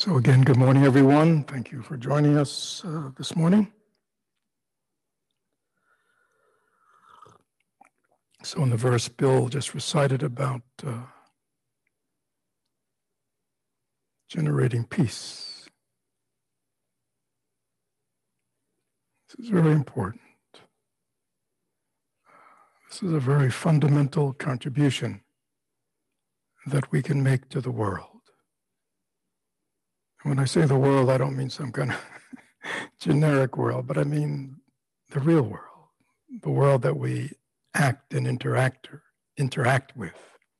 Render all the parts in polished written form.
So again, good morning, everyone. Thank you for joining us this morning. So in the verse Bill just recited about generating peace, this is very important. This is a very fundamental contribution that we can make to the world. And when I say the world, I don't mean some kind of generic world, but I mean the real world, the world that we act and interact with.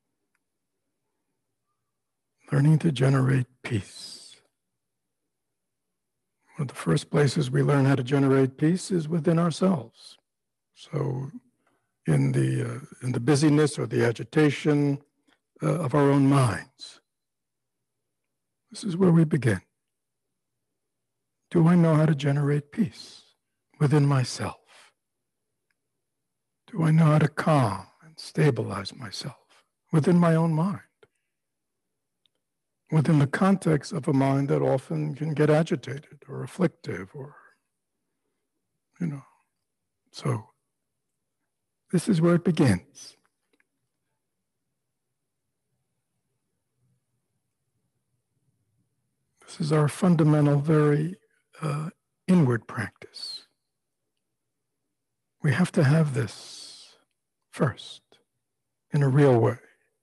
Learning to generate peace. One of the first places we learn how to generate peace is within ourselves. So in the busyness or the agitation of our own minds, this is where we begin. Do I know how to generate peace within myself? Do I know how to calm and stabilize myself within my own mind? Within the context of a mind that often can get agitated or afflictive or, So this is where it begins. This is our fundamental, very inward practice. We have to have this first in a real way.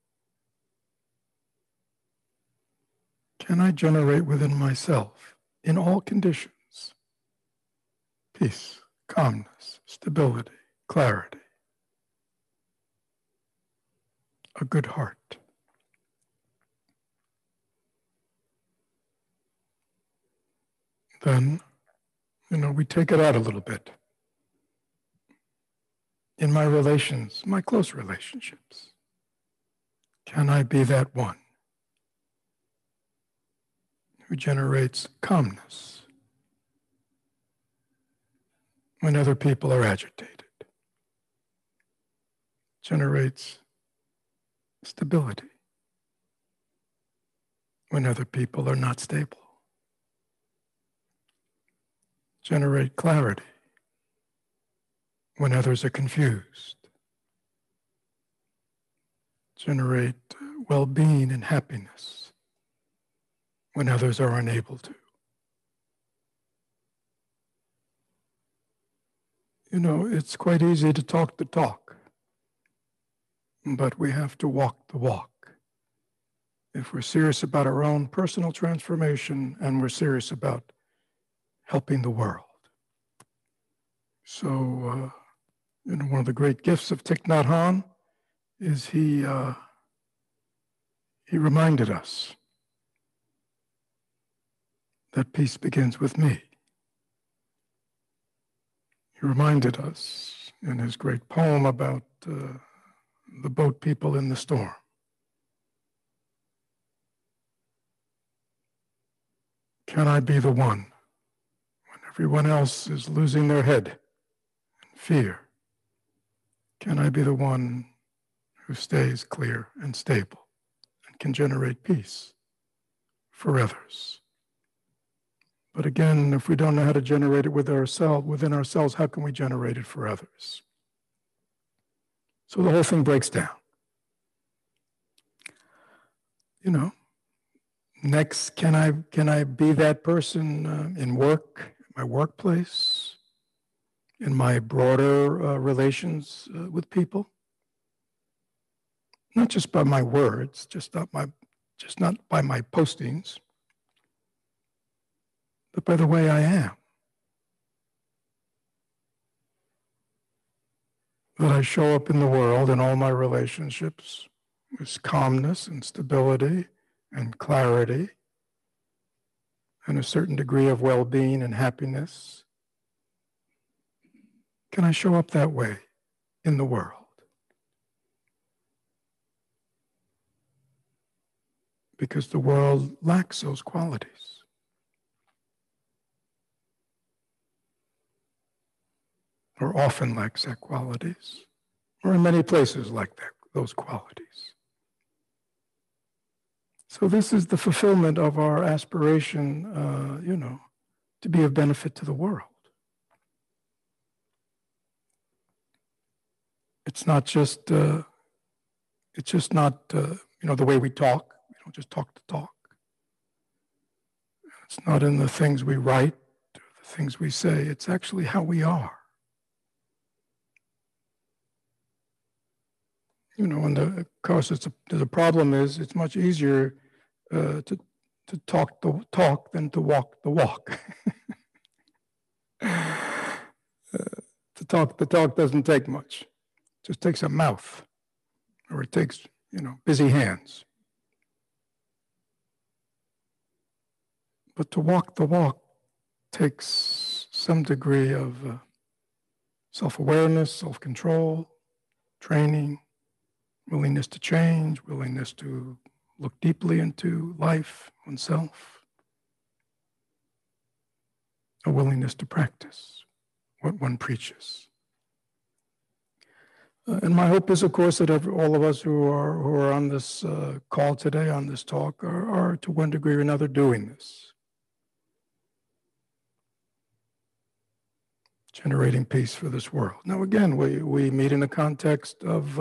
Can I generate within myself, in all conditions, peace, calmness, stability, clarity, a good heart? Then, we take it out a little bit. In my relations, my close relationships, can I be that one who generates calmness when other people are agitated, generates stability when other people are not stable, generate clarity when others are confused, generate well-being and happiness when others are unable to. It's quite easy to talk the talk, but we have to walk the walk. If we're serious about our own personal transformation and we're serious about helping the world. So, one of the great gifts of Thich Nhat Hanh is he reminded us that peace begins with me. He reminded us in his great poem about the boat people in the storm. Can I be the one when everyone else is losing their head in fear? Can I be the one who stays clear and stable and can generate peace for others? But again, if we don't know how to generate it within ourselves, how can we generate it for others? So the whole thing breaks down. Next, can I be that person in work, my workplace, in my broader relations with people? Not just by my words, just not by my postings, but by the way I am. That I show up in the world in all my relationships with calmness and stability and clarity and a certain degree of well-being and happiness. Can I show up that way in the world? Because the world lacks those qualities. Or often lacks that qualities, or in many places lack those qualities. So this is the fulfillment of our aspiration, to be of benefit to the world. It's not just, it's just not, the way we talk. We don't just talk to talk. It's not in the things we write, or the things we say. It's actually how we are. And of course, the problem is it's much easier to talk the talk than to walk the walk. To talk the talk doesn't take much. It just takes a mouth, or it takes, busy hands. But to walk the walk takes some degree of self-awareness, self-control, training, willingness to change, willingness to look deeply into life, oneself, a willingness to practice what one preaches. And my hope is, of course, that all of us who are on this call today, on this talk, are to one degree or another doing this. Generating peace for this world. Now, again, we meet in the context of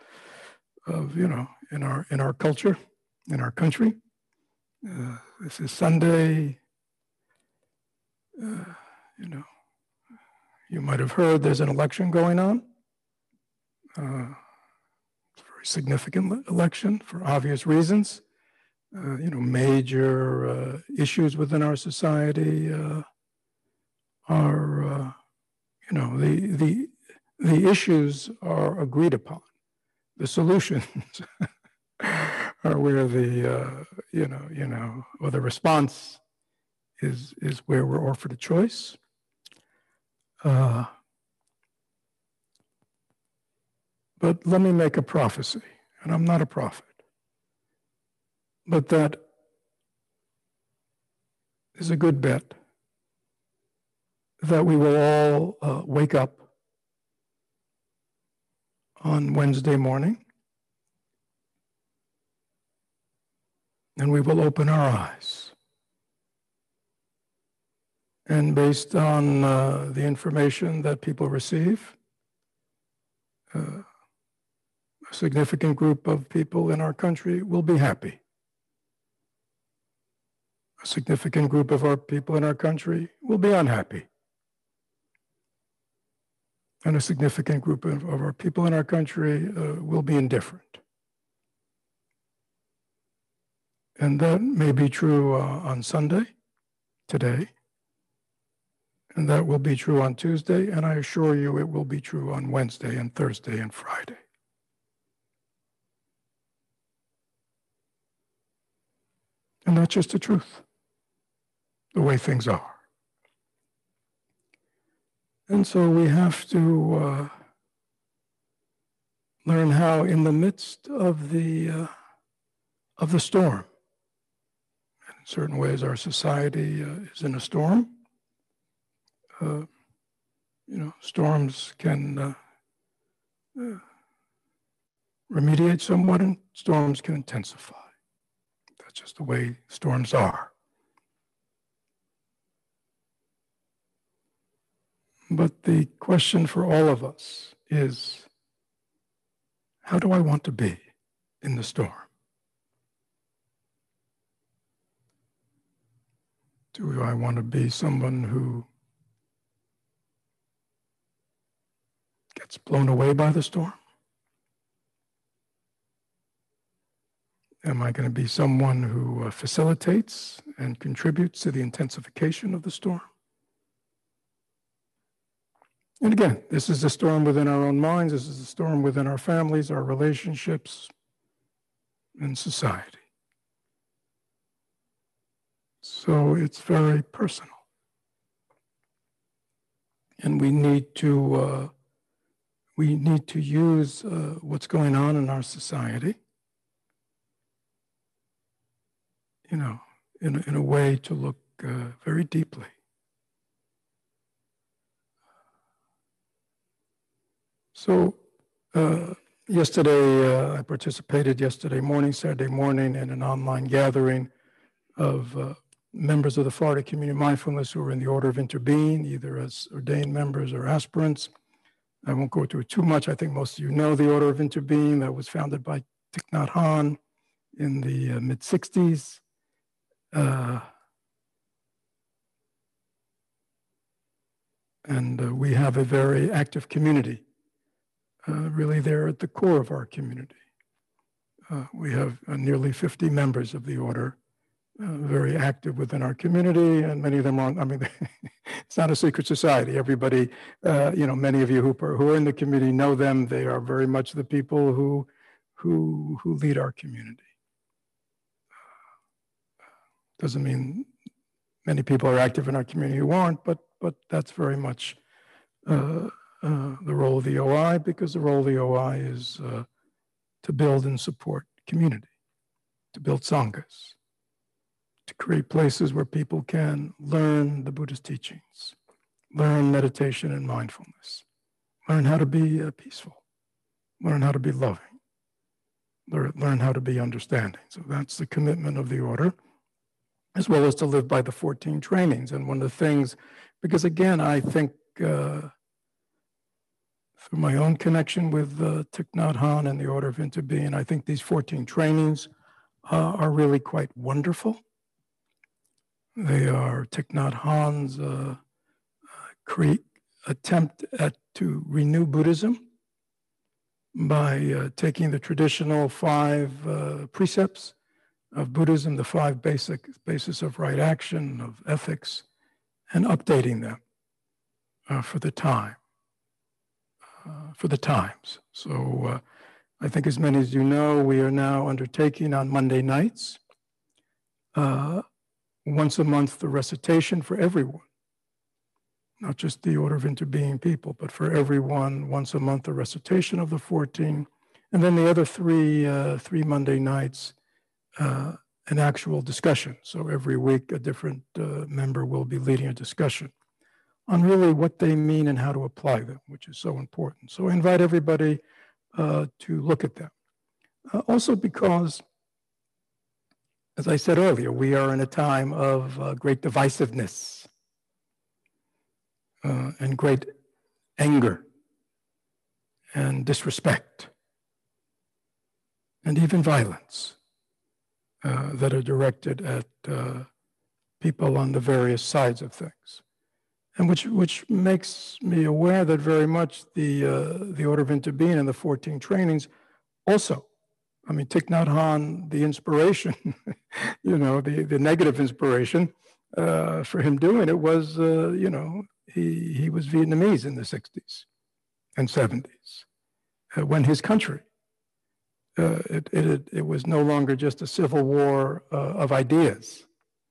in our culture, in our country. This is Sunday. You might have heard there's an election going on. It's a very significant election for obvious reasons. Major issues within our society are, the issues are agreed upon. The solutions are where or the response is where we're offered a choice. But let me make a prophecy, and I'm not a prophet, but that is a good bet that we will all wake up on Wednesday morning, and we will open our eyes. And based on the information that people receive, a significant group of people in our country will be happy. A significant group of our people in our country will be unhappy. And a significant group of our people in our country will be indifferent. And that may be true on Sunday, today, and that will be true on Tuesday, and I assure you it will be true on Wednesday and Thursday and Friday. And that's just the truth, the way things are. And so we have to learn how, in the midst of the storm, and in certain ways our society is in a storm. Storms can remediate somewhat, and storms can intensify. That's just the way storms are. But the question for all of us is, how do I want to be in the storm? Do I want to be someone who gets blown away by the storm? Am I going to be someone who facilitates and contributes to the intensification of the storm? And again, this is a storm within our own minds. This is a storm within our families, our relationships, and society. So it's very personal. And we need to use what's going on in our society, in a way to look very deeply. So Yesterday, I participated yesterday morning, Saturday morning, in an online gathering of members of the Florida Community Mindfulness who are in the Order of Interbeing, either as ordained members or aspirants. I won't go through it too much. I think most of you know the Order of Interbeing that was founded by Thich Nhat Hanh in the mid-60s. And we have a very active community, really there at the core of our community. We have nearly 50 members of the order, very active within our community, and many of them are, I mean, it's not a secret society. Everybody, many of you who are in the community know them. They are very much the people who lead our community. Doesn't mean many people are active in our community who aren't, but that's very much the role of the OI, because the role of the OI is to build and support community, to build sanghas, to create places where people can learn the Buddhist teachings, learn meditation and mindfulness, learn how to be peaceful, learn how to be loving, learn how to be understanding. So that's the commitment of the order, as well as to live by the 14 trainings. And one of the things, because again, I think through my own connection with Thich Nhat Hanh and the Order of Interbeing, I think these 14 trainings are really quite wonderful. They are Thich Nhat Hanh's attempt to renew Buddhism by taking the traditional 5 precepts of Buddhism, the 5 basis of right action, of ethics, and updating them for the time, for the times. So I think, as many as you know, we are now undertaking on Monday nights, once a month, the recitation for everyone, not just the Order of Interbeing people, but for everyone, once a month, the recitation of the 14, and then the other 3 Monday nights, an actual discussion. So every week, a different member will be leading a discussion on really what they mean and how to apply them, which is so important. So I invite everybody to look at them. Also because, as I said earlier, we are in a time of great divisiveness and great anger and disrespect and even violence that are directed at people on the various sides of things. And which makes me aware that very much the Order of Interbeing and the 14 trainings also, I mean, Thich Nhat Hanh, the inspiration, the negative inspiration for him doing it was, he was Vietnamese in the 60s and 70s when his country, it was no longer just a civil war of ideas.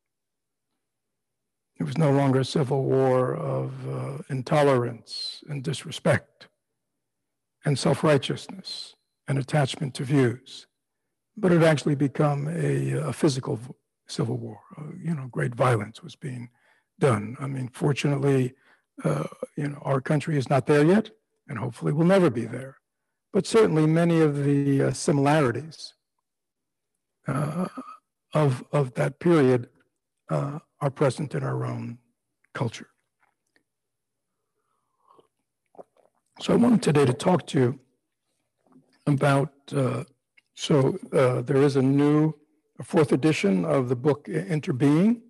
It was no longer a civil war of intolerance and disrespect and self-righteousness and attachment to views, but it actually become a physical civil war. Great violence was being done. I mean, fortunately, our country is not there yet, and hopefully will never be there. But certainly many of the similarities of that period are present in our own culture. So I wanted today to talk to you about, there is a 4th edition of the book Interbeing,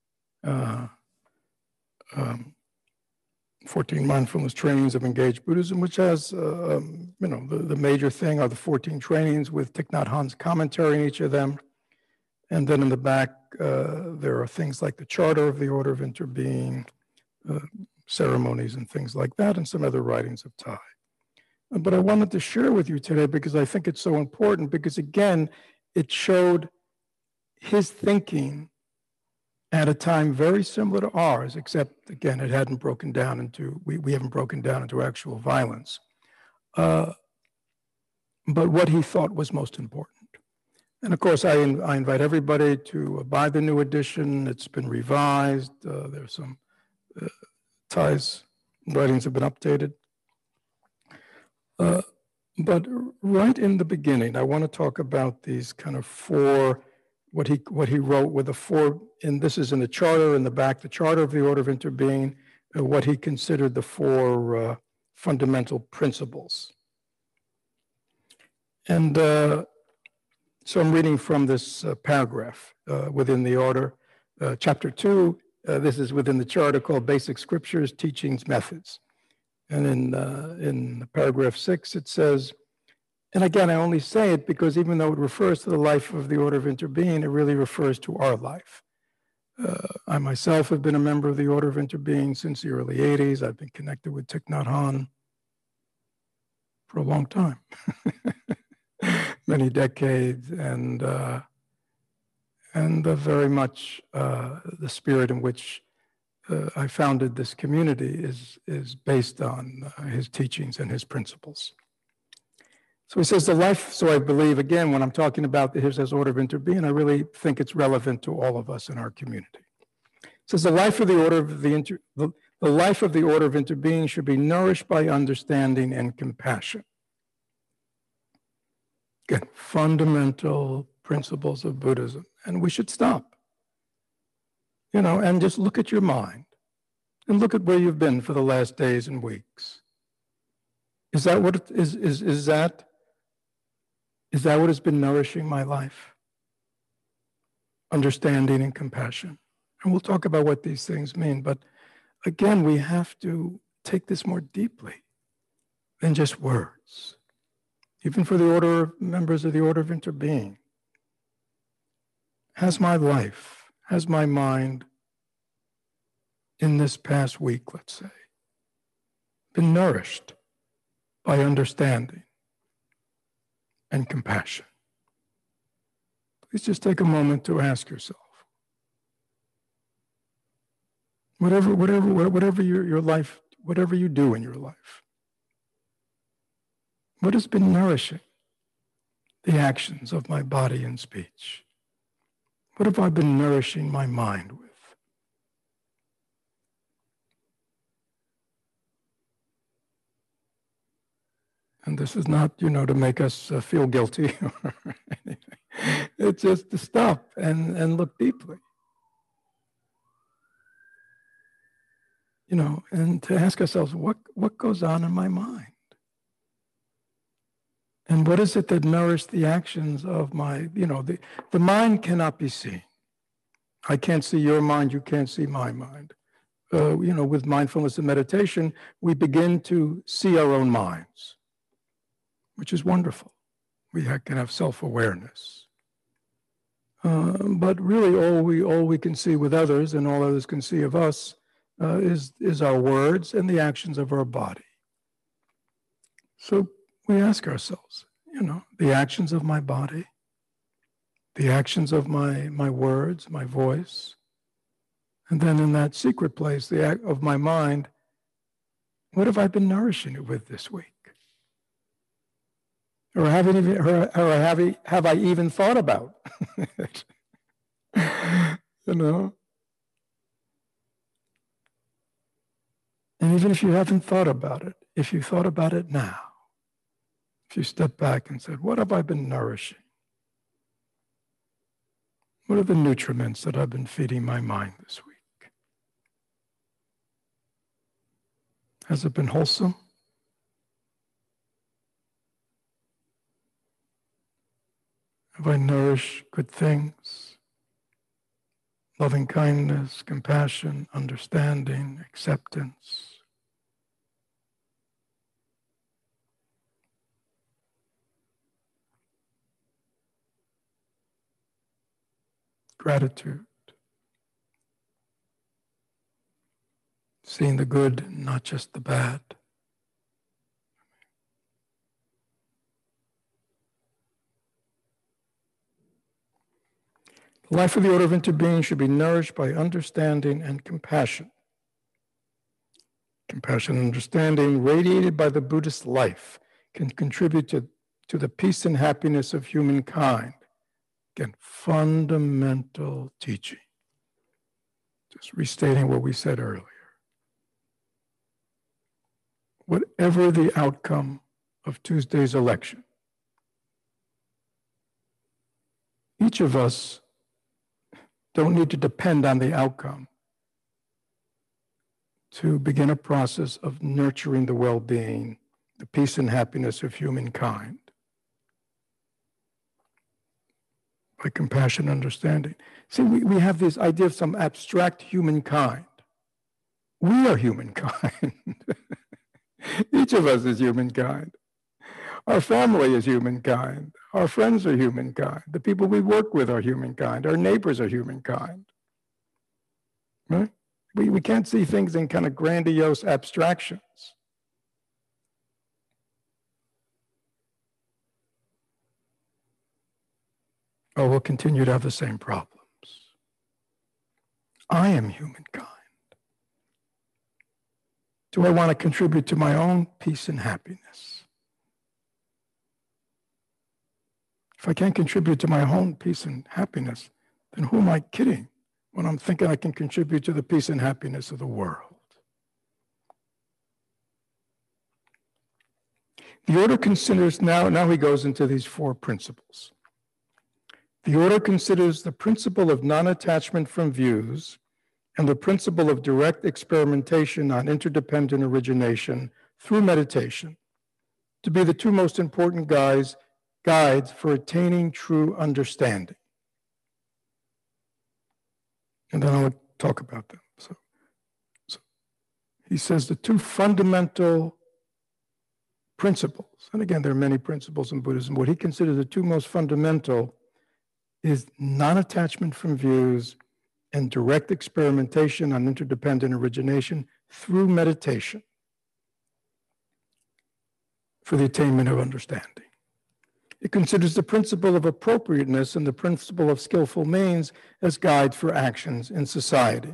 14 Mindfulness Trainings of Engaged Buddhism, which has, the major thing are the 14 trainings with Thich Nhat Hanh's commentary in each of them. And then in the back, there are things like the Charter of the Order of Interbeing, ceremonies and things like that, and some other writings of Thai. But I wanted to share with you today because I think it's so important, because again, it showed his thinking at a time very similar to ours, except again, it hadn't broken down into, we haven't broken down into actual violence. But what he thought was most important. And of course, I invite everybody to buy the new edition. It's been revised. There's some Thai's writings have been updated. But right in the beginning, I want to talk about these kind of four, what he wrote with the four, and this is in the charter in the back, the Charter of the Order of Interbeing, what he considered the four fundamental principles. And so I'm reading from this paragraph within the order, chapter 2. This is within the charter called Basic Scriptures, Teachings, Methods. And in paragraph 6, it says, and again, I only say it because even though it refers to the life of the Order of Interbeing, it really refers to our life. I myself have been a member of the Order of Interbeing since the early 80s. I've been connected with Thich Nhat Hanh for a long time, many decades, and very much the spirit in which I founded this community is based on his teachings and his principles. So he says the life, so I believe, again, when I'm talking about his Order of Interbeing, I really think it's relevant to all of us in our community. It says the life of the Order of the life of the Order of Interbeing should be nourished by understanding and compassion. Again, fundamental principles of Buddhism, and we should stop. You know, and just look at your mind and look at where you've been for the last days and weeks. Is that what it is that what has been nourishing my life? Understanding and compassion. And we'll talk about what these things mean, but again, we have to take this more deeply than just words. Even for the order members of the Order of Interbeing. Has my life, has my mind in this past week, let's say, been nourished by understanding and compassion? Please just take a moment to ask yourself. Whatever your life, whatever you do in your life, what has been nourishing the actions of my body and speech? What have I been nourishing my mind with? And this is not, to make us feel guilty or anything. It's just to stop and look deeply. And to ask ourselves, what goes on in my mind? And what is it that nourished the actions of my, the mind cannot be seen. I can't see your mind, you can't see my mind. With mindfulness and meditation, we begin to see our own minds, which is wonderful. We can have self-awareness. But really all we can see with others and all others can see of us is our words and the actions of our body. So we ask ourselves, the actions of my body, the actions of my words, my voice, and then in that secret place, the act of my mind, what have I been nourishing it with this week? Or have I even thought about? And even if you haven't thought about it, if you thought about it now, if you step back and said, what have I been nourishing? What are the nutriments that I've been feeding my mind this week? Has it been wholesome? Have I nourished good things? Loving kindness, compassion, understanding, acceptance. Gratitude. Seeing the good, not just the bad. The life of the Order of Interbeing should be nourished by understanding and compassion. Compassion and understanding, radiated by the Buddhist life, can contribute to the peace and happiness of humankind. Again, fundamental teaching. Just restating what we said earlier. Whatever the outcome of Tuesday's election. Each of us don't need to depend on the outcome to begin a process of nurturing the well-being, the peace and happiness of humankind by compassion and understanding. See, we have this idea of some abstract humankind. We are humankind. Each of us is humankind. Our family is humankind. Our friends are humankind. The people we work with are humankind. Our neighbors are humankind. Right? We can't see things in kind of grandiose abstractions. Oh, we'll continue to have the same problems. I am humankind. Do I want to contribute to my own peace and happiness? If I can't contribute to my own peace and happiness, then who am I kidding when I'm thinking I can contribute to the peace and happiness of the world? The order considers, now he goes into these four principles. The order considers the principle of non-attachment from views and the principle of direct experimentation on interdependent origination through meditation to be the two most important guides for attaining true understanding. And then I'll talk about them. So he says the two fundamental principles, and again, there are many principles in Buddhism. What he considers the two most fundamental is non-attachment from views and direct experimentation on interdependent origination through meditation for the attainment of understanding. It considers the principle of appropriateness and the principle of skillful means as guides for actions in society.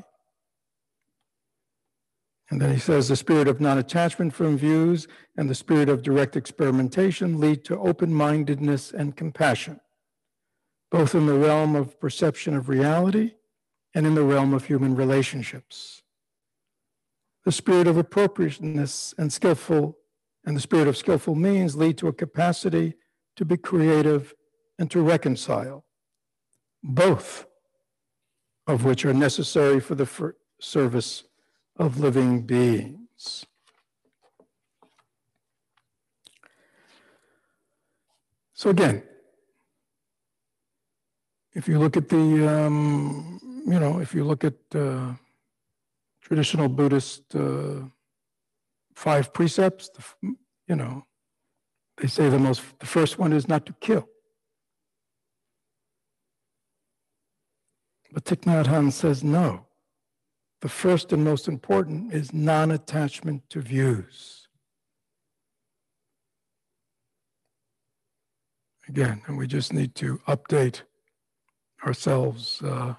And then he says the spirit of non-attachment from views and the spirit of direct experimentation lead to open-mindedness and compassion, both in the realm of perception of reality and in the realm of human relationships. The spirit of appropriateness and the spirit of skillful means lead to a capacity to be creative and to reconcile, both of which are necessary for the service of living beings. So again, if you look at if you look at traditional Buddhist 5 precepts, they say the first one is not to kill. But Thich Nhat Hanh says no. The first and most important is non-attachment to views. Again, and we just need to update ourselves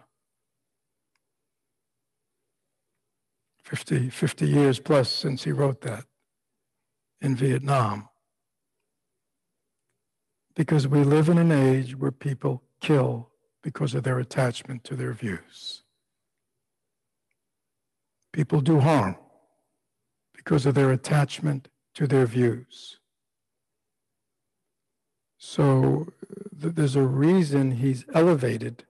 50 years plus since he wrote that in Vietnam. Because we live in an age where people kill because of their attachment to their views. People do harm because of their attachment to their views. So there's a reason he's elevated,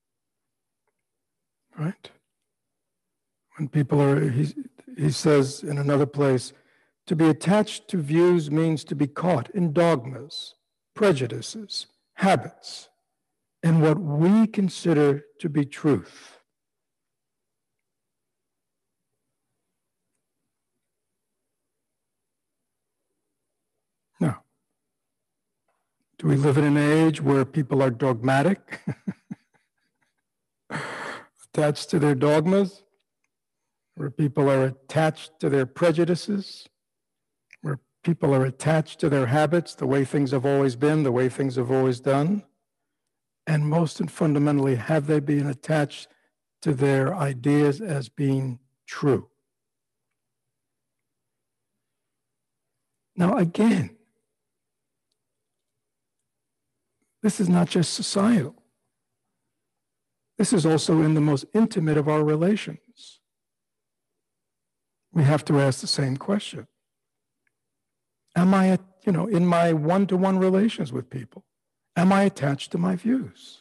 right? When people are, he says in another place, to be attached to views means to be caught in dogmas, prejudices, habits, and what we consider to be truth. Now, do we live in an age where people are dogmatic, attached to their dogmas, where people are attached to their prejudices, where people are attached to their habits, the way things have always been, the way things have always done? And most and fundamentally, have they been attached to their ideas as being true? Now, again, this is not just societal. This is also in the most intimate of our relations. We have to ask the same question. Am I, in my one-to-one relations with people, am I attached to my views?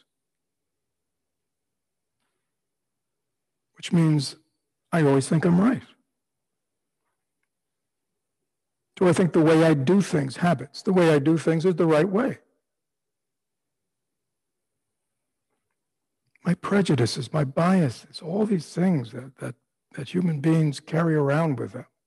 Which means I always think I'm right. Do I think the way I do things, habits, the way I do things is the right way? My prejudices, my biases, all these things that human beings carry around with them.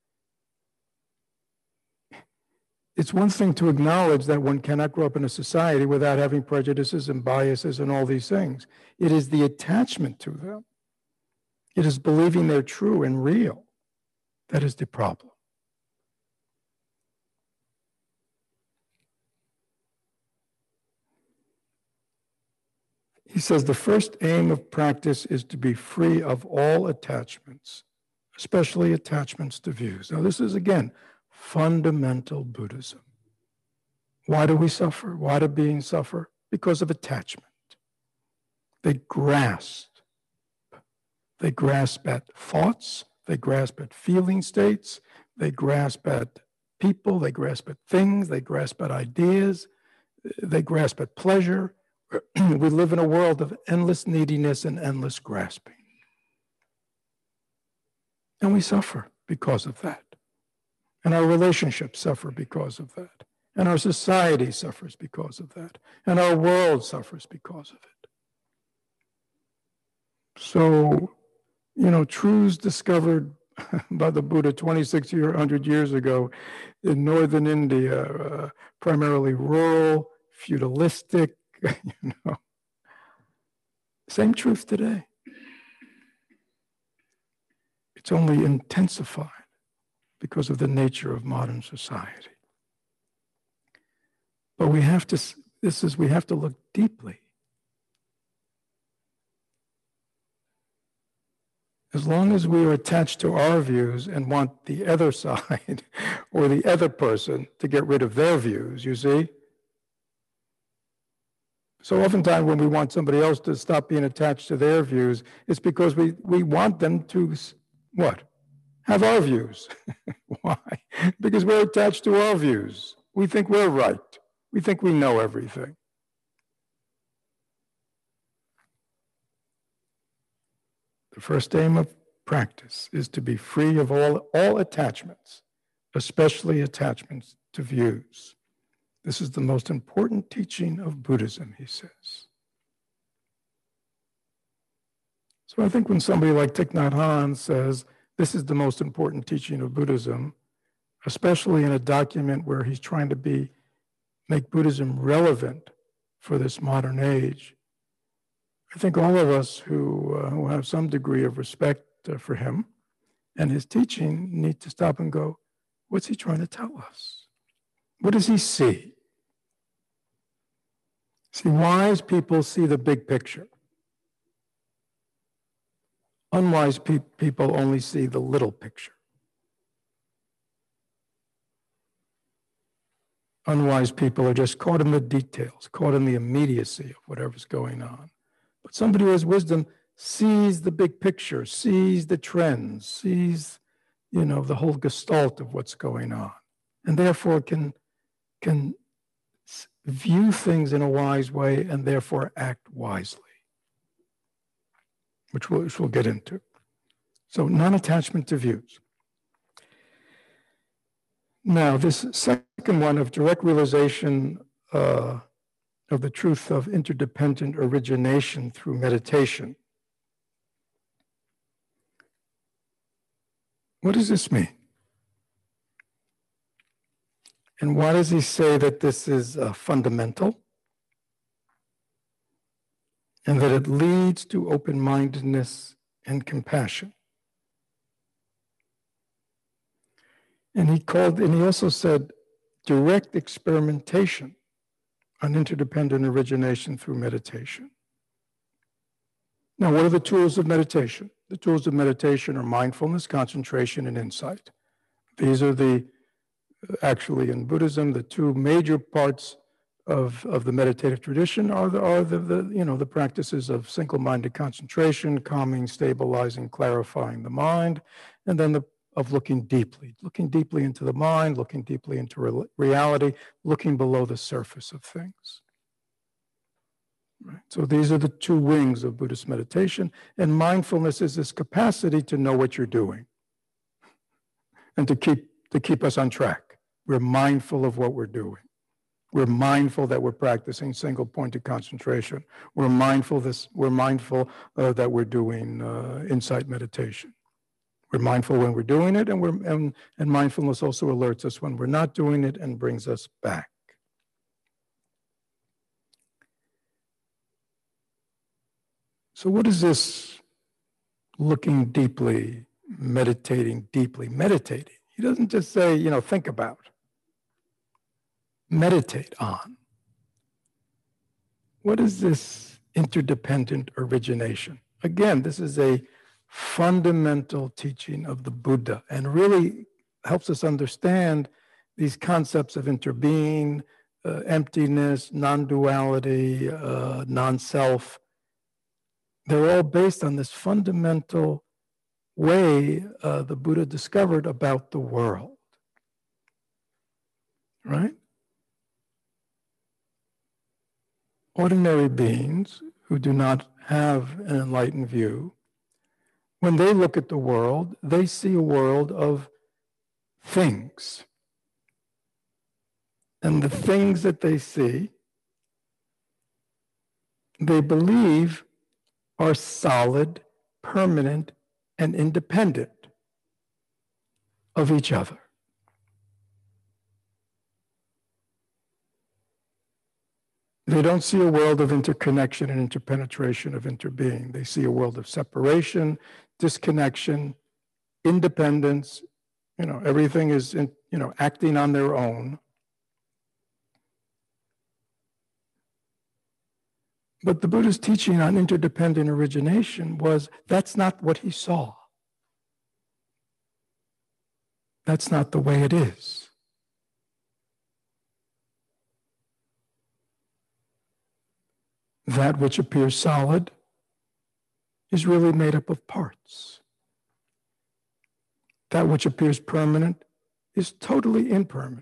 It's one thing to acknowledge that one cannot grow up in a society without having prejudices and biases and all these things. It is the attachment to them. It is believing they're true and real that is the problem. He says the first aim of practice is to be free of all attachments, especially attachments to views. Now, this is, again, fundamental Buddhism. Why do we suffer? Why do beings suffer? Because of attachment. They grasp at thoughts, they grasp at feeling states, they grasp at people, they grasp at things, they grasp at ideas, they grasp at pleasure. We live in a world of endless neediness and endless grasping. And we suffer because of that. And our relationships suffer because of that. And our society suffers because of that. And our world suffers because of it. So, truths discovered by the Buddha 2,600 years ago in northern India, primarily rural, feudalistic, same truth today. It's only intensified because of the nature of modern society. But we have to look deeply. As long as we are attached to our views and want the other side or the other person to get rid of their views, you see? So oftentimes when we want somebody else to stop being attached to their views, it's because we want them to, what? Have our views. Why? Because we're attached to our views. We think we're right. We think we know everything. The first aim of practice is to be free of all attachments, especially attachments to views. This is the most important teaching of Buddhism, he says. So I think when somebody like Thich Nhat Hanh says, this is the most important teaching of Buddhism, especially in a document where he's trying to make Buddhism relevant for this modern age, I think all of us who have some degree of respect for him and his teaching need to stop and go, what's he trying to tell us? What does he see? See, wise people see the big picture. Unwise people only see the little picture. Unwise people are just caught in the details, caught in the immediacy of whatever's going on. But somebody who has wisdom sees the big picture, sees the trends, sees, the whole gestalt of what's going on, and therefore can view things in a wise way and therefore act wisely, which we'll get into. So non-attachment to views. Now, this second one of direct realization of the truth of interdependent origination through meditation. What does this mean? And why does he say that this is fundamental? And that it leads to open-mindedness and compassion. And he also said direct experimentation on interdependent origination through meditation. Now, what are the tools of meditation? The tools of meditation are mindfulness, concentration, and insight. These are actually in Buddhism, the two major parts of the meditative tradition are the practices of single-minded concentration, calming, stabilizing, clarifying the mind, and then the of looking deeply into the mind, looking deeply into reality, looking below the surface of things. Right? So these are the two wings of Buddhist meditation, and mindfulness is this capacity to know what you're doing and to keep us on track. We're mindful of what we're doing. We're mindful that we're practicing single-pointed concentration. We're mindful that we're doing insight meditation. We're mindful when we're doing it, and mindfulness also alerts us when we're not doing it and brings us back. So what is this looking deeply, meditating deeply? Meditating. He doesn't just say, think about. Meditate on. What is this interdependent origination? Again, this is a fundamental teaching of the Buddha and really helps us understand these concepts of interbeing, emptiness, non-duality, non-self. They're all based on this fundamental way the Buddha discovered about the world. Right? Ordinary beings who do not have an enlightened view, when they look at the world, they see a world of things. And the things that they see, they believe are solid, permanent, and independent of each other. They don't see a world of interconnection and interpenetration of interbeing. They see a world of separation, disconnection, independence. Everything is, acting on their own. But the Buddha's teaching on interdependent origination was that's not what he saw. That's not the way it is. That which appears solid is really made up of parts. That which appears permanent is totally impermanent.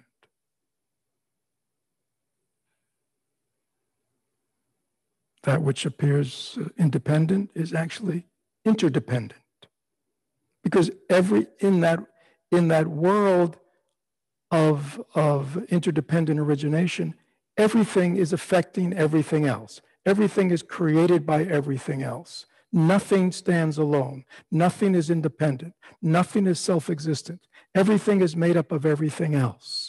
That which appears independent is actually interdependent. Because in that world of interdependent origination, everything is affecting everything else. Everything is created by everything else. Nothing stands alone. Nothing is independent. Nothing is self-existent. Everything is made up of everything else.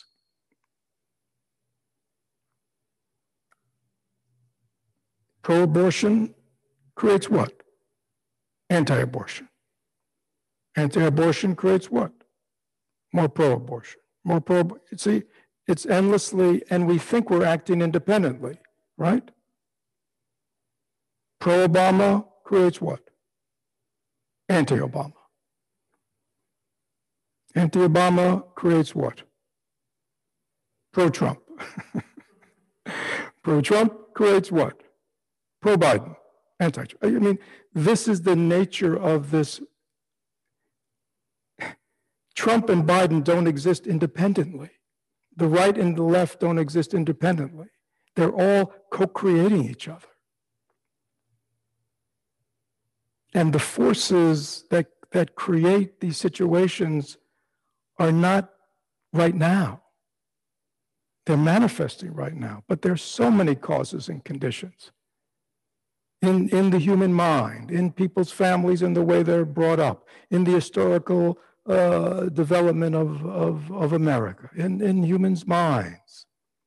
Pro-abortion creates what? Anti-abortion. Anti-abortion creates what? More pro-abortion. More pro. See, it's endlessly, and we think we're acting independently, right? Pro-Obama creates what? Anti-Obama. Anti-Obama creates what? Pro-Trump. Pro-Trump creates what? Pro-Biden. Anti-Trump. I mean, this is the nature of this. Trump and Biden don't exist independently. The right and the left don't exist independently. They're all co-creating each other. And the forces that create these situations are not right now. They're manifesting right now, but there's so many causes and conditions in the human mind, in people's families and the way they're brought up, in the historical development of America, in humans' minds,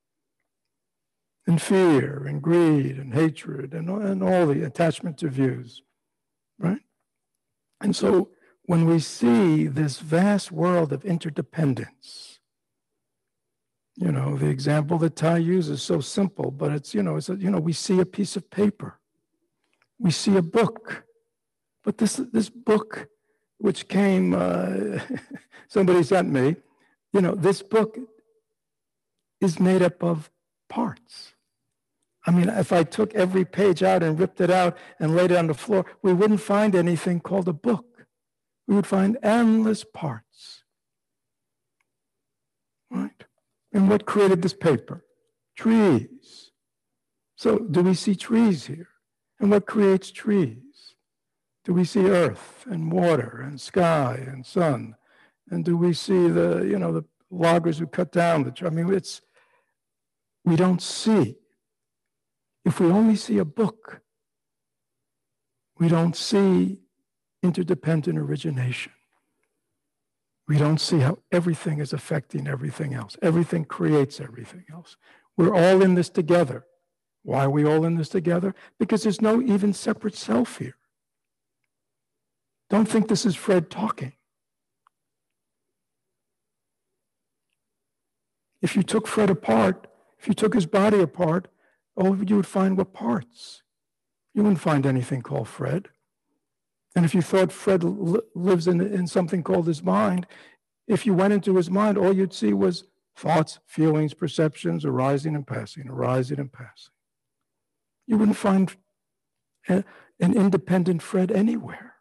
in fear and greed and hatred and all the attachment to views. Right? And so when we see this vast world of interdependence, the example that Thay uses is so simple, but it's we see a piece of paper. We see a book. But this book, which came, somebody sent me, this book is made up of parts. I mean, if I took every page out and ripped it out and laid it on the floor, we wouldn't find anything called a book. we would find endless parts. Right? And what created this paper? Trees. So do we see trees here? And what creates trees? Do we see earth and water and sky and sun? And do we see the loggers who cut down the tree? I mean, we don't see. If we only see a book, we don't see interdependent origination. We don't see how everything is affecting everything else. Everything creates everything else. We're all in this together. Why are we all in this together? Because there's no even separate self here. Don't think this is Fred talking. If you took Fred apart, if you took his body apart, you would find what parts? You wouldn't find anything called Fred. And if you thought Fred lives in something called his mind, if you went into his mind, all you'd see was thoughts, feelings, perceptions arising and passing, arising and passing. You wouldn't find an independent Fred anywhere.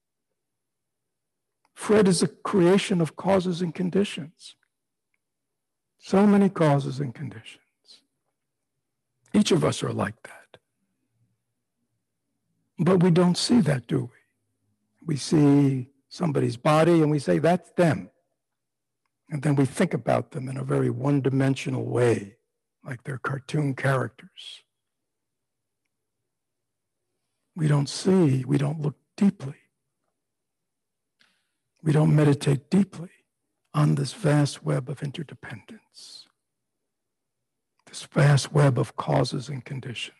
Fred is a creation of causes and conditions. So many causes and conditions. Each of us are like that. But we don't see that, do we? We see somebody's body and we say, that's them. And then we think about them in a very one-dimensional way, like they're cartoon characters. We don't see, we don't look deeply. We don't meditate deeply on this vast web of interdependence, this vast web of causes and conditions.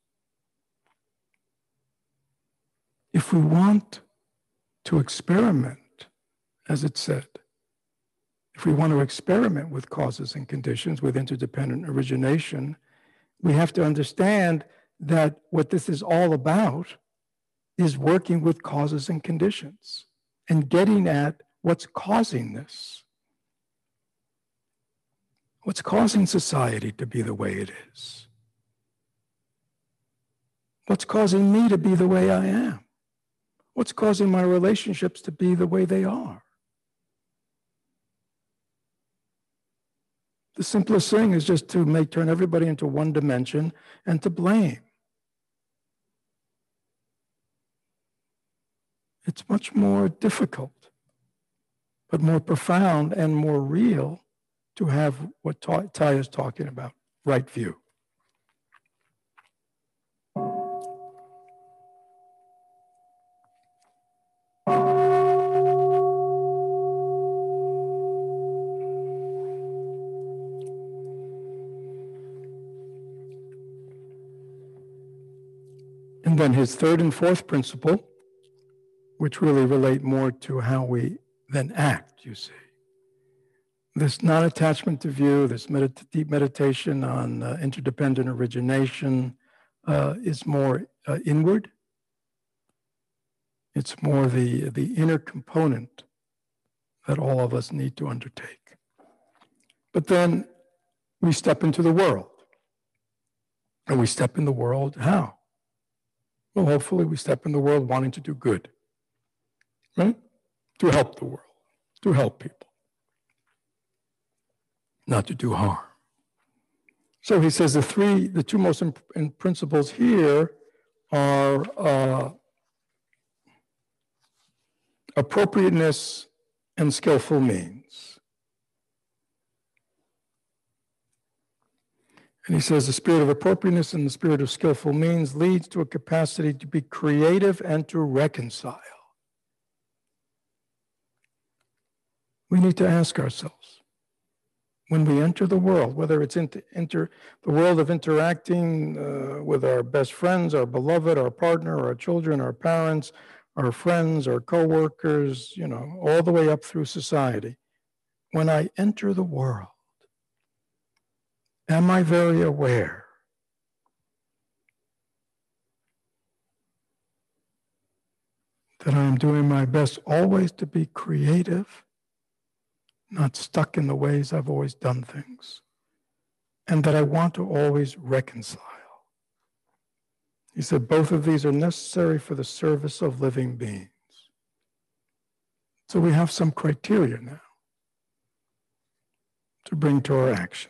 If we want to experiment, as it said, if we want to experiment with causes and conditions, with interdependent origination, we have to understand that what this is all about is working with causes and conditions and getting at what's causing this. What's causing society to be the way it is? What's causing me to be the way I am? What's causing my relationships to be the way they are? The simplest thing is just to turn everybody into one dimension and to blame. It's much more difficult, but more profound and more real to have what Thay is talking about, right view. And then his third and fourth principle, which really relate more to how we then act, you see. This non-attachment to view, this deep meditation on interdependent origination is more inward. It's more the inner component that all of us need to undertake. But then we step into the world. And we step in the world how? Well, hopefully we step in the world wanting to do good, right? To help the world, to help people, not to do harm. So he says the two most important principles here are appropriateness and skillful means. And he says the spirit of appropriateness and the spirit of skillful means leads to a capacity to be creative and to reconcile. We need to ask ourselves, when we enter the world, whether it's the world of interacting with our best friends, our beloved, our partner, our children, our parents, our friends, our co-workers, all the way up through society. When I enter the world, am I very aware that I am doing my best always to be creative, not stuck in the ways I've always done things, and that I want to always reconcile? He said both of these are necessary for the service of living beings. So we have some criteria now to bring to our actions.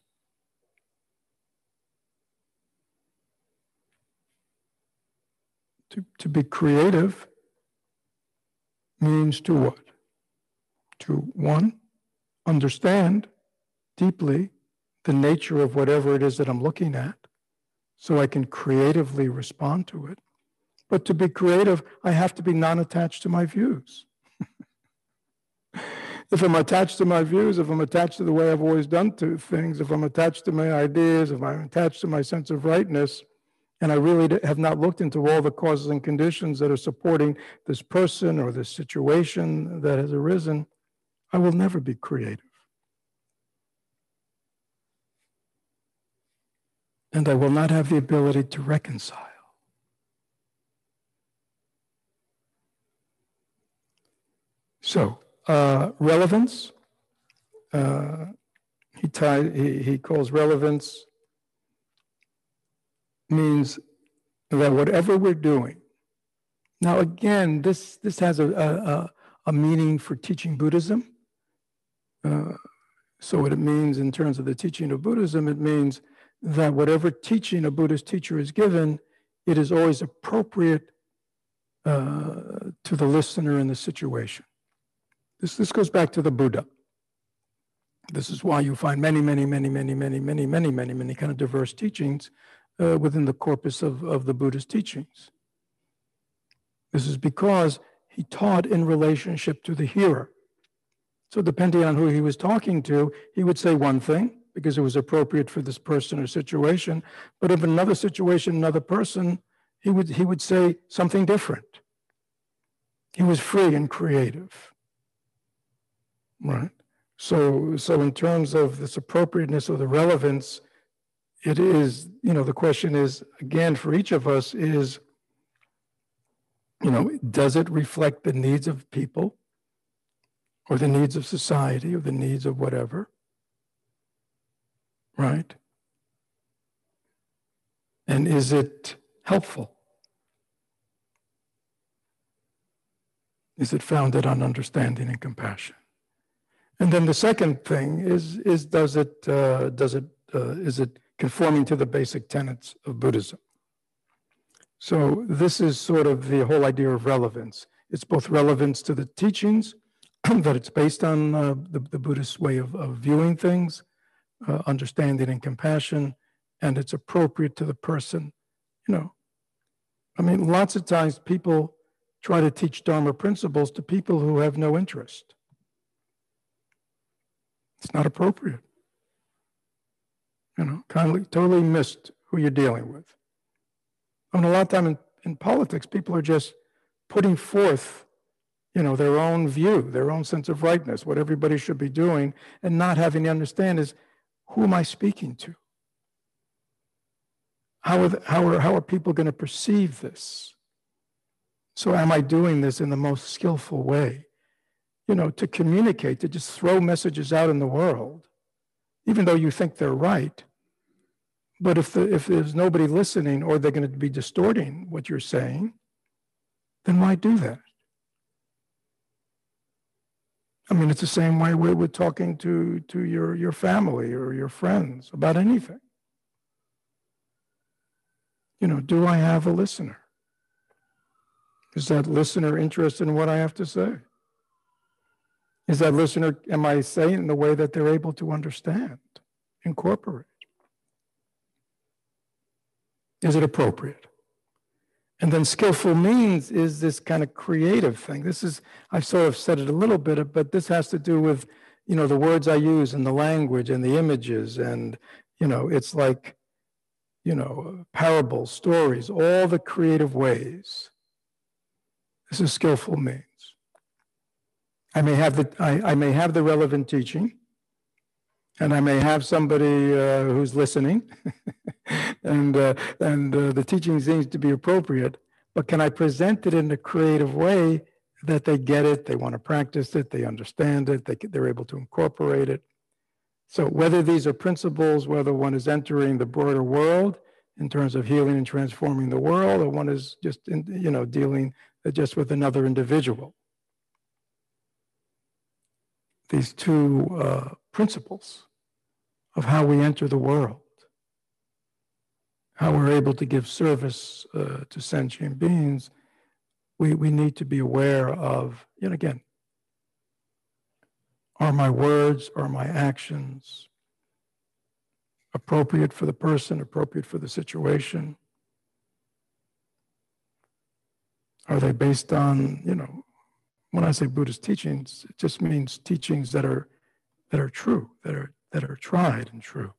To be creative means to what? To, one, understand deeply the nature of whatever it is that I'm looking at so I can creatively respond to it. But to be creative, I have to be non-attached to my views. If I'm attached to my views, if I'm attached to the way I've always done things, if I'm attached to my ideas, if I'm attached to my sense of rightness, and I really have not looked into all the causes and conditions that are supporting this person or this situation that has arisen, I will never be creative. And I will not have the ability to reconcile. So, relevance, he calls relevance means that whatever we're doing. Now, again, this has a meaning for teaching Buddhism. So what it means in terms of the teaching of Buddhism, it means that whatever teaching a Buddhist teacher is given, it is always appropriate to the listener in the situation. This goes back to the Buddha. This is why you find many kind of diverse teachings within the corpus of the Buddhist teachings. This is because he taught in relationship to the hearer. So depending on who he was talking to, he would say one thing because it was appropriate for this person or situation. But if another situation, another person, he would say something different. He was free and creative. Right? So in terms of this appropriateness or the relevance, it is, the question is, again, for each of us is, does it reflect the needs of people or the needs of society or the needs of whatever? Right? And is it helpful? Is it founded on understanding and compassion? And then the second thing is it conforming to the basic tenets of Buddhism? So this is sort of the whole idea of relevance. It's both relevance to the teachings, that it's based on the Buddhist way of viewing things, understanding and compassion, and it's appropriate to the person. Lots of times people try to teach Dharma principles to people who have no interest. It's not appropriate. Totally missed who you're dealing with. A lot of time in politics, people are just putting forth, their own view, their own sense of rightness, what everybody should be doing, and not having to understand is, who am I speaking to? How are people going to perceive this? So am I doing this in the most skillful way? To communicate, to just throw messages out in the world, even though you think they're right. But if there's nobody listening or they're going to be distorting what you're saying, then why do that? It's the same way we're talking to your family or your friends about anything. Do I have a listener? Is that listener interested in what I have to say? Is that listener, am I saying in the way that they're able to understand, incorporate? Is it appropriate? And then skillful means is this kind of creative thing. I've sort of said it a little bit, but this has to do with, the words I use and the language and the images and, it's like, parables, stories, all the creative ways. This is skillful means. I may have the relevant teaching, and I may have somebody who's listening, and the teaching seems to be appropriate, but can I present it in a creative way that they get it, they want to practice it, they understand it, they're able to incorporate it? So whether these are principles, whether one is entering the broader world in terms of healing and transforming the world, or one is just dealing just with another individual. these two principles of how we enter the world, how we're able to give service to sentient beings, we need to be aware of, yet again, are my words, are my actions appropriate for the person, appropriate for the situation? Are they based on, when I say Buddhist teachings, it just means teachings that are true, that are tried and true,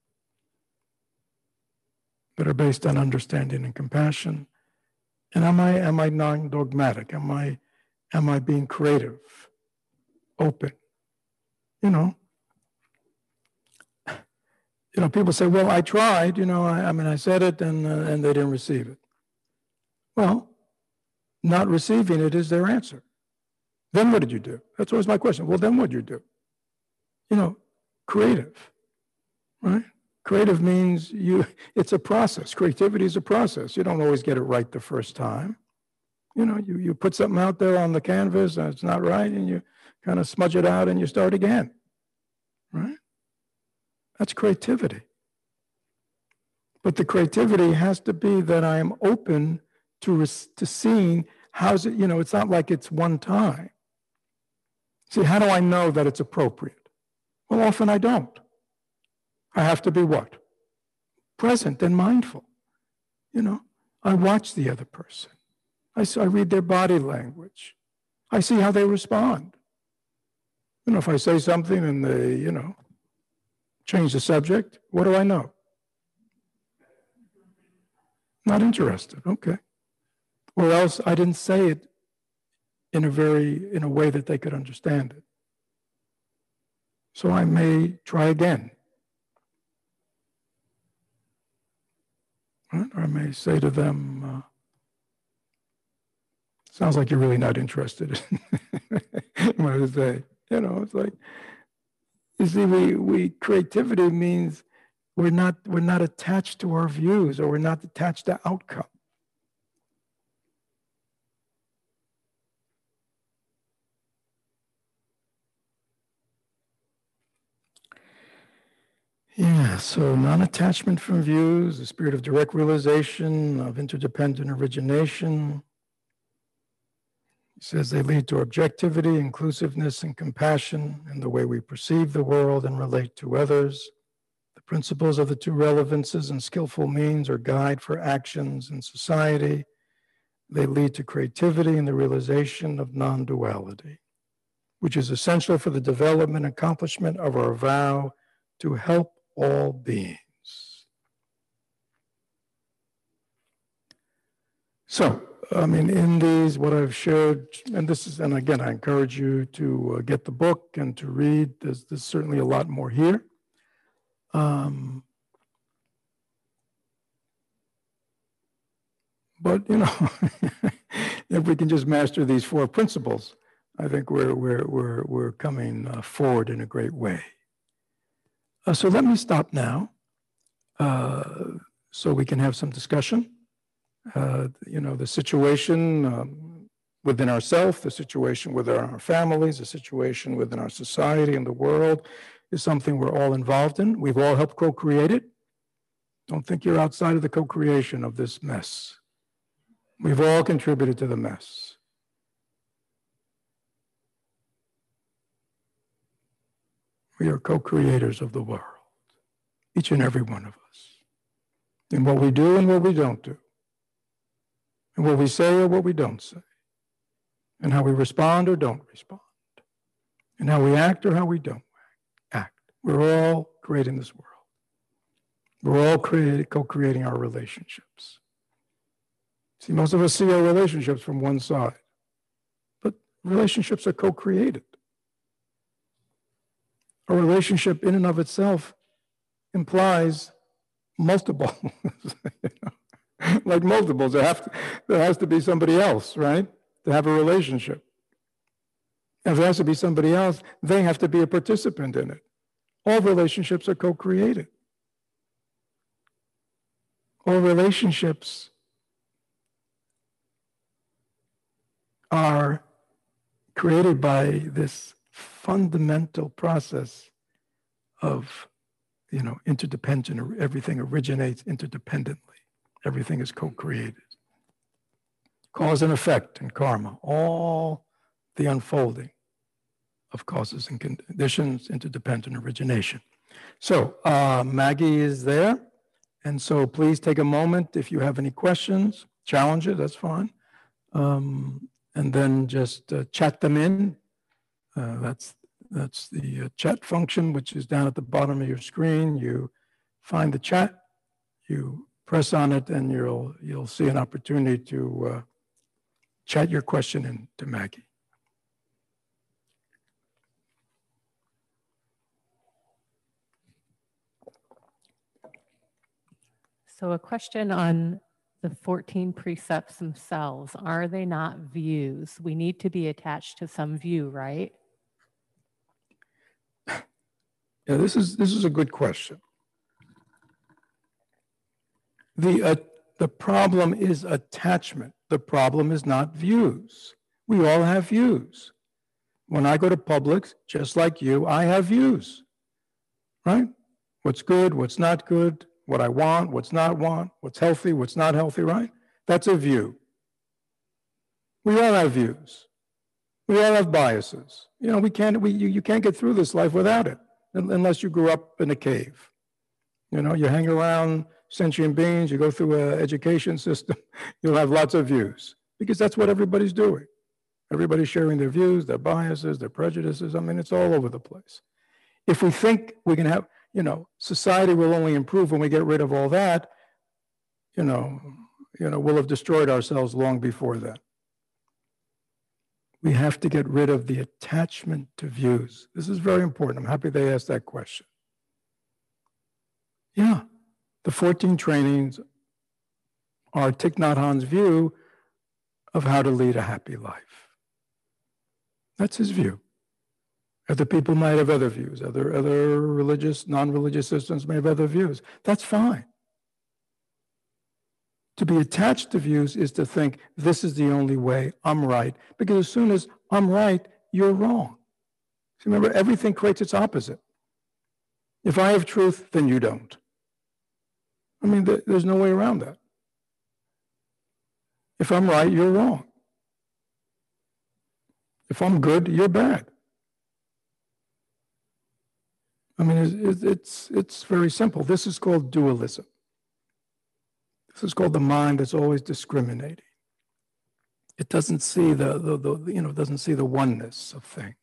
that are based on understanding and compassion. And am I non-dogmatic? Am I being creative, open? People say, well, I tried, I said it and they didn't receive it. Well, not receiving it is their answer. Then what did you do? That's always my question. Well, then what did you do? Creative, right? Creative means it's a process. Creativity is a process. You don't always get it right the first time. You put something out there on the canvas and it's not right, and you kind of smudge it out and you start again, right? That's creativity. But the creativity has to be that I am open to seeing how's it, it's not like it's one time. See, how do I know that it's appropriate? Well, often I don't. I have to be what? Present and mindful. I watch the other person. I read their body language. I see how they respond. If I say something and they, change the subject, what do I know? Not interested, okay. Or else I didn't say it in a way that they could understand it. So I may try again. Right? Or I may say to them, sounds like you're really not interested in what I say. It's like, you see, creativity means we're not attached to our views, or we're not attached to outcome. Yeah, so non-attachment from views, the spirit of direct realization, of interdependent origination. He says they lead to objectivity, inclusiveness, and compassion in the way we perceive the world and relate to others. The principles of the two relevances and skillful means are guide for actions in society. They lead to creativity and the realization of non-duality, which is essential for the development and accomplishment of our vow to help all beings. So, in these, what I've shared, and again, I encourage you to get the book and to read. There's certainly a lot more here. But if we can just master these four principles, I think we're coming forward in a great way. So let me stop now, so we can have some discussion. The situation within ourselves, the situation within our families, the situation within our society and the world is something we're all involved in. We've all helped co-create it. Don't think you're outside of the co-creation of this mess. We've all contributed to the mess. We are co-creators of the world, each and every one of us, in what we do and what we don't do, and what we say or what we don't say, and how we respond or don't respond, and how we act or how we don't act. We're all creating this world. We're all co-creating our relationships. See, most of us see our relationships from one side, but relationships are co-created. A relationship in and of itself implies multiple, like multiples. There has to be somebody else, right, to have a relationship. If there has to be somebody else, they have to be a participant in it. All relationships are co-created. All relationships are created by this fundamental process of, interdependent. Everything originates interdependently. Everything is co-created. Cause and effect and karma, all the unfolding of causes and conditions, interdependent origination. So Maggie is there. And so please take a moment if you have any questions, challenges, that's fine. And then just chat them in. That's the chat function, which is down at the bottom of your screen. You find the chat, you press on it, and you'll see an opportunity to chat your question in to Maggie. So a question on the 14 precepts themselves. Are they not views? We need to be attached to some view, right? Yeah, this is a good question. The problem is attachment. The problem is not views. We all have views. When I go to Publix, just like you, I have views, right? What's good, what's not good, what I want, what's not want, what's healthy, what's not healthy, right? That's a view. We all have views. We all have biases. You can't get through this life without it, unless you grew up in a cave. You hang around sentient beings, you go through an education system, you'll have lots of views, because that's what everybody's doing. Everybody's sharing their views, their biases, their prejudices. I mean, it's all over the place. If we think we can have, society will only improve when we get rid of all that, we'll have destroyed ourselves long before that. We have to get rid of the attachment to views. This is very important. I'm happy they asked that question. Yeah, the 14 trainings are Thich Nhat Hanh's view of how to lead a happy life. That's his view. Other people might have other views. Other religious, non-religious systems may have other views. That's fine. To be attached to views is to think, this is the only way, I'm right. Because as soon as I'm right, you're wrong. So remember, everything creates its opposite. If I have truth, then you don't. I mean, there's no way around that. If I'm right, you're wrong. If I'm good, you're bad. I mean, it's very simple. This is called dualism. This is called the mind that's always discriminating. It doesn't see doesn't see the oneness of things.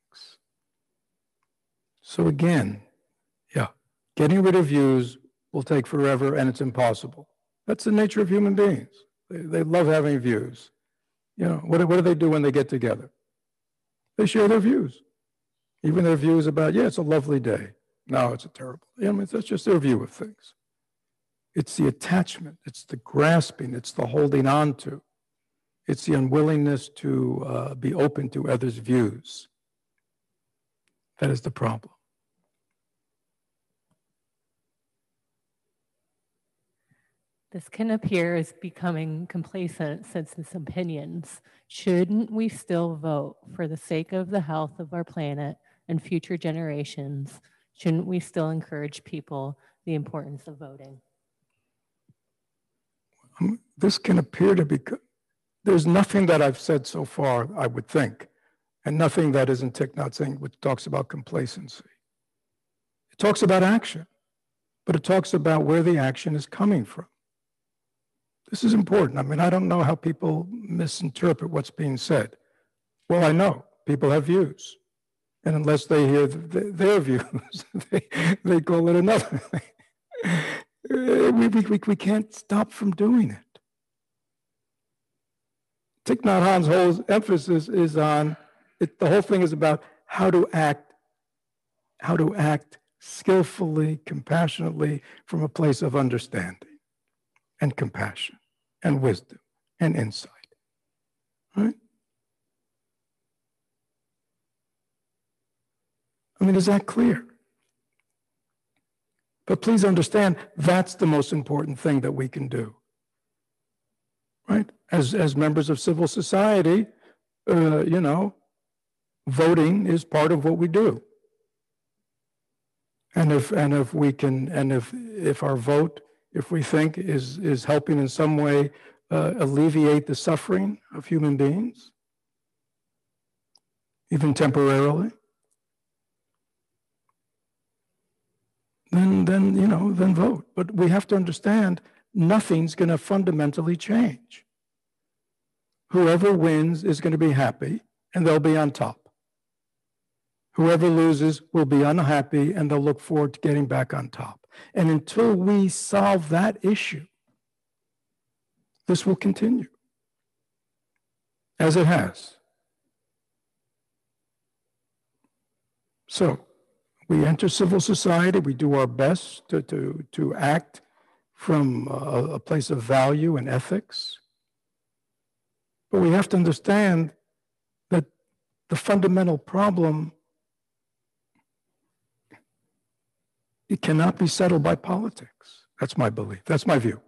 So again, yeah, getting rid of views will take forever, and it's impossible. That's the nature of human beings. They love having views. What do they do when they get together? They share their views. Even their views about, it's a lovely day. No, it's a terrible. That's just their view of things. It's the attachment, it's the grasping, it's the holding on to. It's the unwillingness to be open to others' views. That is the problem. This can appear as becoming complacent citizens' opinions. Shouldn't we still vote for the sake of the health of our planet and future generations? Shouldn't we still encourage people the importance of voting? This can appear to be, there's nothing that I've said so far, I would think, and nothing that isn't Thich Nhat Hanh, which talks about complacency. It talks about action, but it talks about where the action is coming from. This is important. I mean, I don't know how people misinterpret what's being said. Well, I know people have views. And unless they hear their views, they call it another thing. We can't stop from doing it. Thich Nhat Hanh's whole emphasis is on, the whole thing is about how to act skillfully, compassionately, from a place of understanding and compassion and wisdom and insight, right? I mean, is that clear? But please understand, that's the most important thing that we can do, right? As members of civil society, voting is part of what we do. And if we can, and if our vote, if we think is helping in some way alleviate the suffering of human beings, even temporarily, then vote. But we have to understand nothing's going to fundamentally change. Whoever wins is going to be happy, and they'll be on top. Whoever loses will be unhappy, and they'll look forward to getting back on top. And until we solve that issue, this will continue, as it has. So, we enter civil society, we do our best to act from a place of value and ethics. But we have to understand that the fundamental problem, it cannot be settled by politics. That's my belief. That's my view.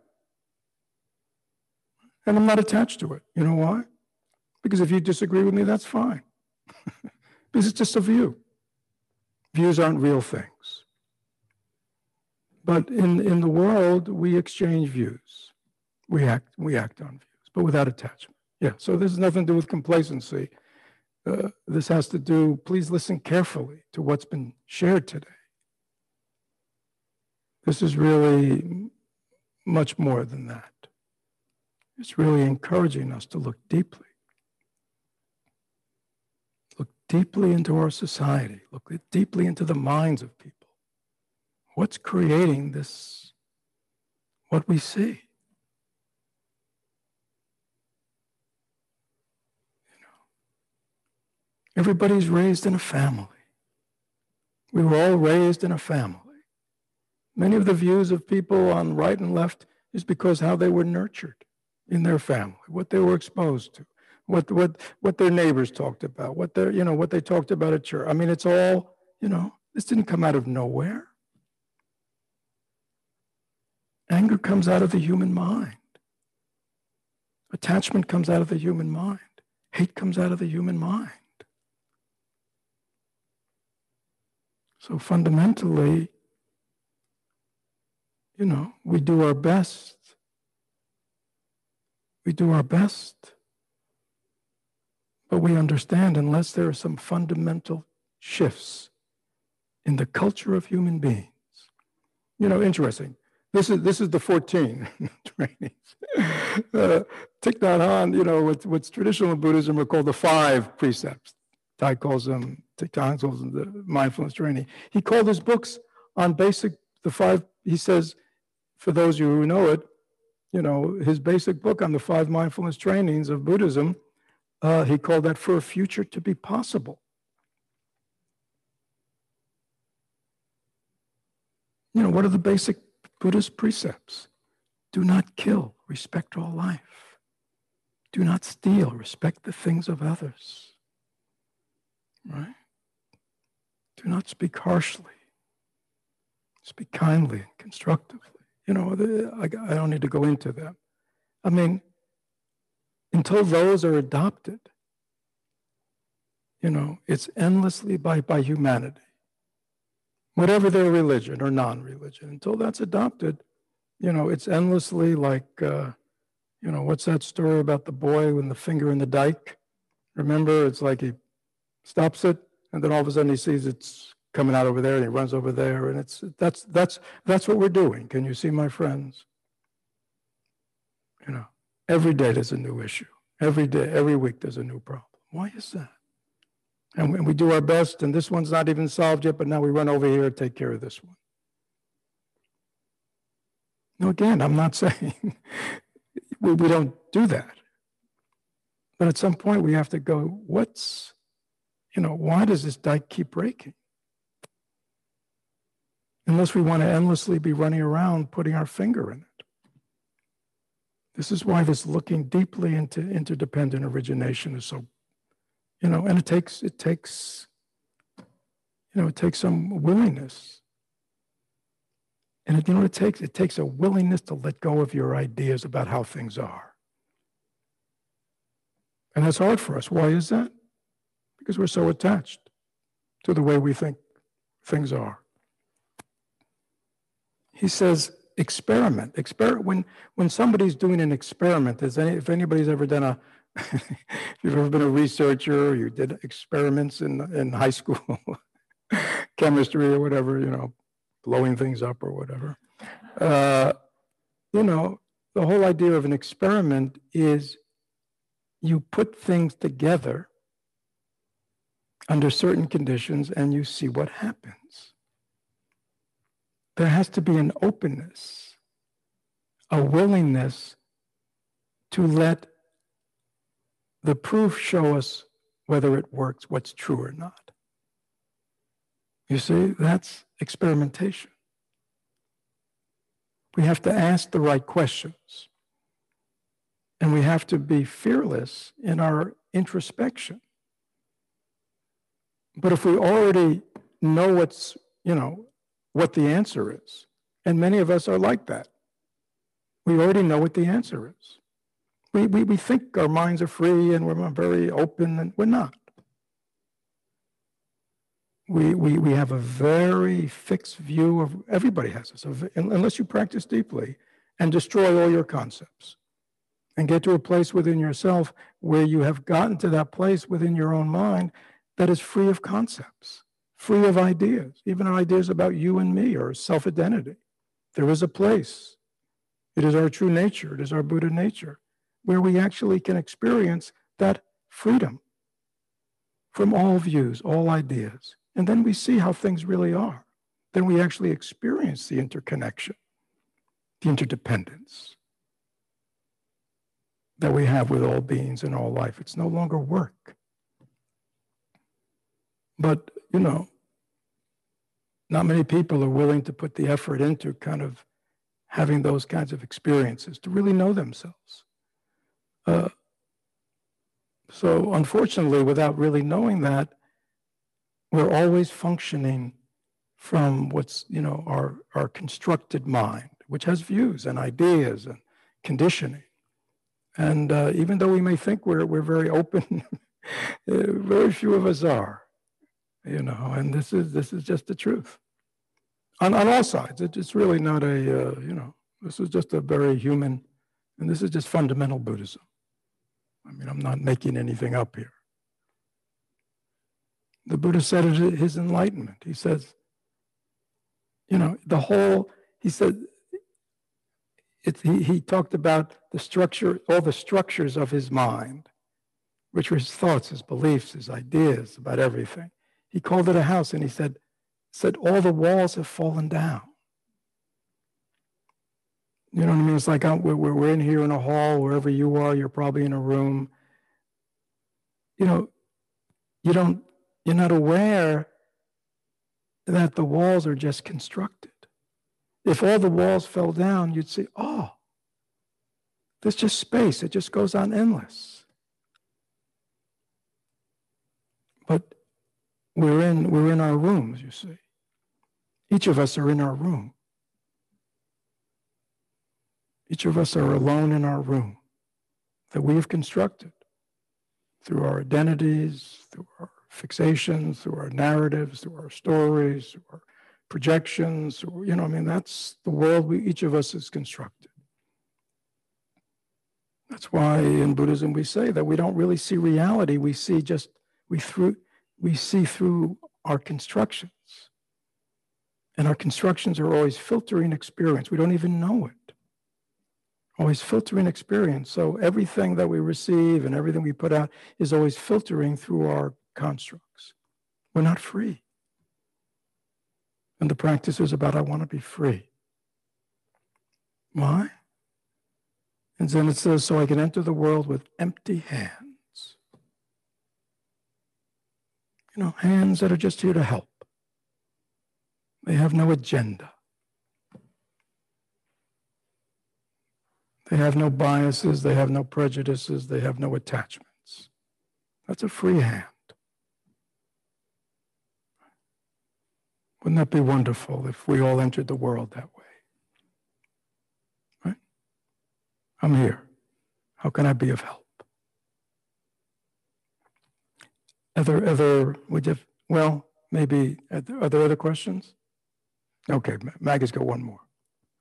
And I'm not attached to it. You know why? Because if you disagree with me, that's fine. Because it's just a view. Views aren't real things. But in the world, we exchange views. We act on views, but without attachment. Yeah, so this has nothing to do with complacency. This has to do, please listen carefully to what's been shared today. This is really much more than that. It's really encouraging us to look deeply into our society, look deeply into the minds of people. What's creating this, what we see? Everybody's raised in a family. We were all raised in a family. Many of the views of people on right and left is because how they were nurtured in their family, what they were exposed to, what their neighbors talked about, what they talked about at church. I mean, it's all, this didn't come out of nowhere. Anger comes out of the human mind. Attachment comes out of the human mind. Hate comes out of the human mind. So fundamentally, we do our best. We do our best. But we understand unless there are some fundamental shifts in the culture of human beings. Interesting. This is the 14 trainings. Thich Nhat Hanh, what's traditional in Buddhism are called the 5 precepts. Thich Nhat Hanh calls them the mindfulness training. He called his books on the 5, he says, for those of you who know it, his basic book on the 5 mindfulness trainings of Buddhism, he called that For a Future to Be Possible. What are the basic Buddhist precepts? Do not kill, respect all life. Do not steal, respect the things of others. Right? Do not speak harshly. Speak kindly and constructively. I don't need to go into that. I mean, until those are adopted, it's endlessly by humanity. Whatever their religion or non-religion, until that's adopted, it's endlessly like, what's that story about the boy with the finger in the dike? Remember, it's like he stops it, and then all of a sudden he sees it's coming out over there, and he runs over there, and that's what we're doing. Can you see, my friends? Every day there's a new issue. Every day, every week there's a new problem. Why is that? And we do our best, and this one's not even solved yet, but now we run over here and take care of this one. Now, again, I'm not saying we don't do that. But at some point we have to go, why does this dike keep breaking? Unless we want to endlessly be running around putting our finger in it. This is why this looking deeply into interdependent origination is so, and it takes some willingness. And it takes a willingness to let go of your ideas about how things are. And that's hard for us. Why is that? because we're so attached to the way we think things are. He says, experiment. When somebody's doing an experiment, if anybody's ever done a, if you've ever been a researcher, or you did experiments in high school, chemistry or whatever, blowing things up or whatever. The whole idea of an experiment is you put things together under certain conditions and you see what happens. There has to be an openness, a willingness to let the proof show us whether it works, what's true or not. You see, that's experimentation. We have to ask the right questions. And we have to be fearless in our introspection. But if we already know what the answer is, and many of us are like that, we already know what the answer is. We think our minds are free and we're very open, and we're not. We have a very fixed view of, everybody has this, unless you practice deeply and destroy all your concepts and get to a place within yourself where you have gotten to that place within your own mind that is free of concepts, free of ideas, even ideas about you and me or self-identity. There is a place. It is our true nature. It is our Buddha nature where we actually can experience that freedom from all views, all ideas. And then we see how things really are. Then we actually experience the interconnection, the interdependence that we have with all beings and all life. It's no longer work. But, not many people are willing to put the effort into kind of having those kinds of experiences to really know themselves. So unfortunately, without really knowing that, we're always functioning from what's, our constructed mind, which has views and ideas and conditioning. And even though we may think we're very open, very few of us are, and this is just the truth. On all sides, it's really not this is just a very human, and this is just fundamental Buddhism. I mean, I'm not making anything up here. The Buddha said it in his enlightenment. He says, he talked about the structure, all the structures of his mind, which were his thoughts, his beliefs, his ideas about everything. He called it a house, and he said all the walls have fallen down. You know what I mean? It's like we're in here in a hall, wherever you are, you're probably in a room. You're not aware that the walls are just constructed. If all the walls fell down, you'd see, oh, there's just space. It just goes on endless. But we're in our rooms, you see. Each of us are in our room. Each of us are alone in our room that we have constructed through our identities, through our fixations, through our narratives, through our stories, through our projections. That's the world each of us has constructed. That's why in Buddhism we say that we don't really see reality. We see through our constructions. And our constructions are always filtering experience. We don't even know it. Always filtering experience. So everything that we receive and everything we put out is always filtering through our constructs. We're not free. And the practice is about, I want to be free. Why? And then it says, so I can enter the world with empty hands. Hands that are just here to help. They have no agenda. They have no biases, they have no prejudices, they have no attachments. That's a free hand. Wouldn't that be wonderful if we all entered the world that way? Right? I'm here. How can I be of help? Well, maybe, are there other questions? Okay, Maggie's got one more.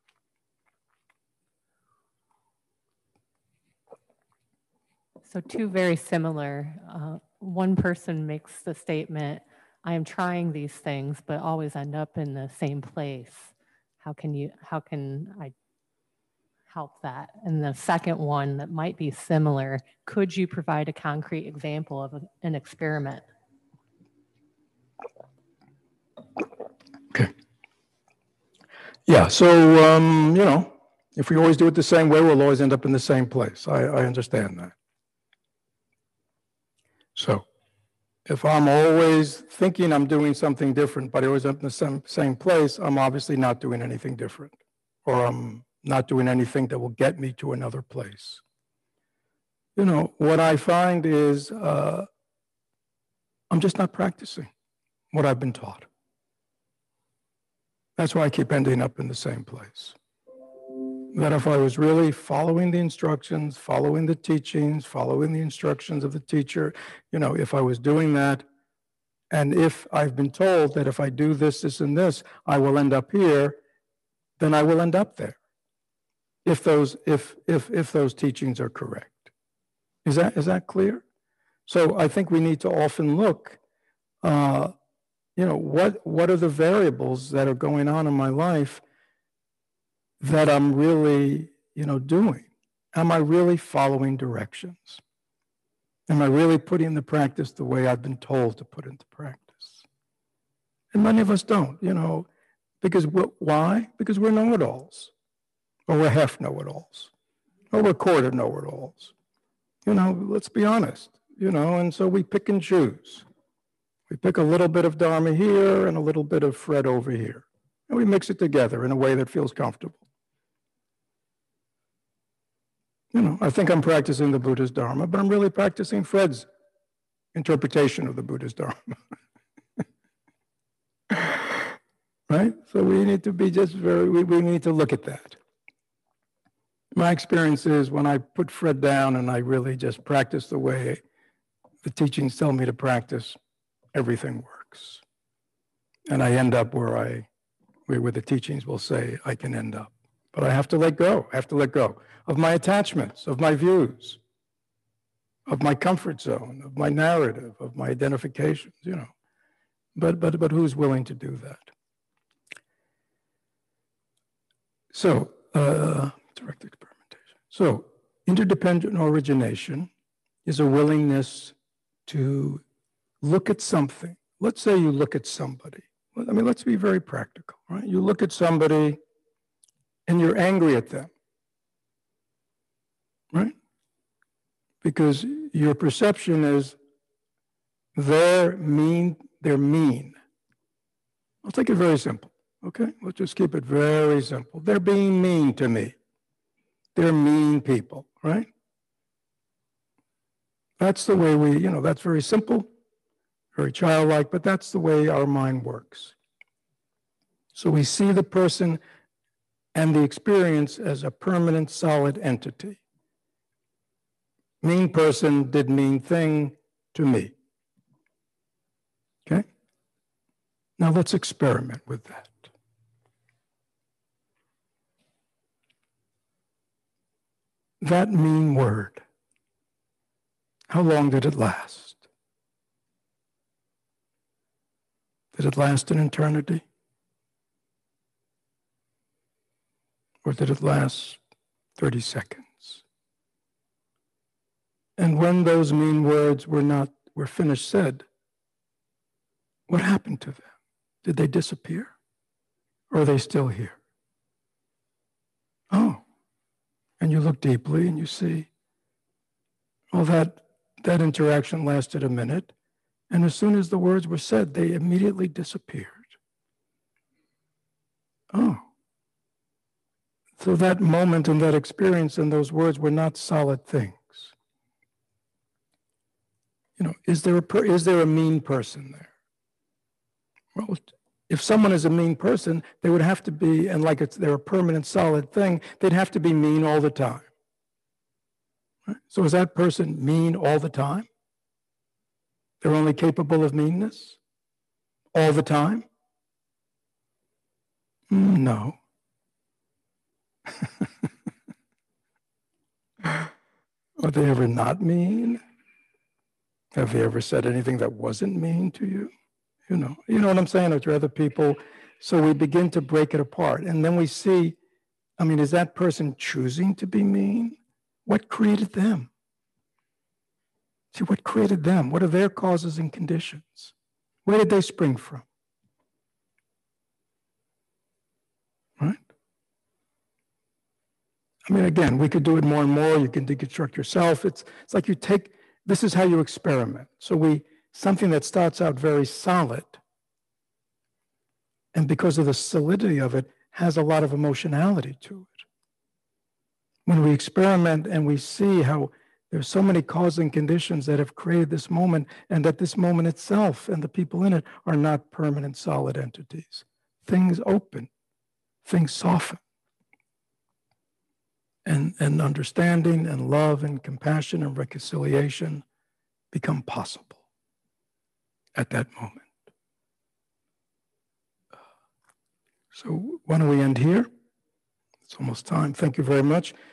So two very similar. One person makes the statement, I am trying these things, but always end up in the same place. How can I help that? And the second one that might be similar, could you provide a concrete example of an experiment? Okay. Yeah, so, if we always do it the same way, we'll always end up in the same place. I understand that. So if I'm always thinking I'm doing something different, but I always end up in the same place, I'm obviously not doing anything different, or I'm not doing anything that will get me to another place. What I find is I'm just not practicing what I've been taught. That's why I keep ending up in the same place. That if I was really following the instructions, following the teachings, following the instructions of the teacher, if I was doing that, and if I've been told that if I do this, this, and this, I will end up here, then I will end up there. If those teachings are correct. Is that clear? So I think we need to often look, what are the variables that are going on in my life that I'm really, doing? Am I really following directions? Am I really putting into practice the way I've been told to put into practice? And many of us don't, because why? Because we're know-it-alls, or we're half know-it-alls, or we're quarter know-it-alls. Let's be honest, and so we pick and choose. We pick a little bit of Dharma here and a little bit of Fred over here, and we mix it together in a way that feels comfortable. I think I'm practicing the Buddha's Dharma, but I'm really practicing Fred's interpretation of the Buddha's Dharma. Right? So we need to be we need to look at that. My experience is when I put Fred down and I really just practice the way the teachings tell me to practice, everything works. And I end up where the teachings will say I can end up. But I have to let go. I have to let go of my attachments, of my views, of my comfort zone, of my narrative, of my identifications, But who's willing to do that? So, direct experimentation. So, interdependent origination is a willingness to look at something. Let's say you look at somebody. Let's be very practical, right? You look at somebody and you're angry at them, right? Because your perception is they're mean. I'll take it very simple, okay? Let's just keep it very simple. They're being mean to me. They're mean people, right? That's the way that's very simple, very childlike, but that's the way our mind works. So we see the person and the experience as a permanent, solid entity. Mean person did mean thing to me. Okay? Now let's experiment with that. That mean word, how long did it last? Did it last an eternity? Or did it last 30 seconds? And when those mean words were finished said, what happened to them? Did they disappear? Or are they still here? Oh, and you look deeply and you see, well, that interaction lasted a minute, and as soon as the words were said, they immediately disappeared. Oh. So that moment and that experience and those words were not solid things. Is there a mean person there? Well, if someone is a mean person, they would have to be, and they're a permanent solid thing, they'd have to be mean all the time. Right? So is that person mean all the time? They're only capable of meanness all the time? No. Are they ever not mean? Have they ever said anything that wasn't mean to you? You know what I'm saying? Or to other people. So we begin to break it apart. And then we see, I mean, is that person choosing to be mean? What created them? See, what created them? What are their causes and conditions? Where did they spring from? Right? I mean, again, we could do it more and more. You can deconstruct yourself. It's like you take, this is how you experiment. So something that starts out very solid, and because of the solidity of it, has a lot of emotionality to it. When we experiment and we see how there's so many causes and conditions that have created this moment, and that this moment itself and the people in it are not permanent, solid entities. Things open, things soften. And understanding and love and compassion and reconciliation become possible at that moment. So why don't we end here? It's almost time. Thank you very much.